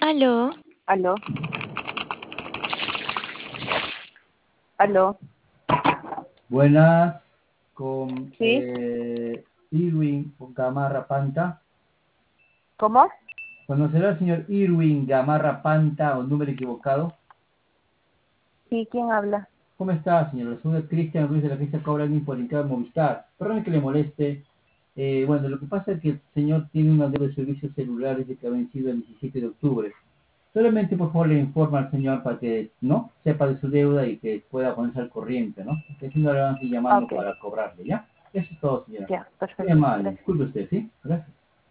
Aló, Aló, aló, Buenas, con ¿sí? Irwin Gamarra Panta. ¿Cómo? ¿Conocerá al señor Irwin Gamarra Panta o número equivocado? Sí, ¿quién habla? ¿Cómo está, señor? Soy Cristian Ruiz de la agencia Cobra por Inca Movistar. Perdón que le moleste. Bueno, lo que pasa es que el señor tiene una deuda de servicios celulares que ha vencido el 17 de octubre. Solamente, por favor, le informa al señor para que no sepa de su deuda y que pueda ponerse al corriente, ¿no? Porque si no le van a ir llamando Ok, para cobrarle, ¿ya? Eso es todo, señora. ya, Muy perfecto, amable. gracias. Disculpe usted, ¿sí? Gracias.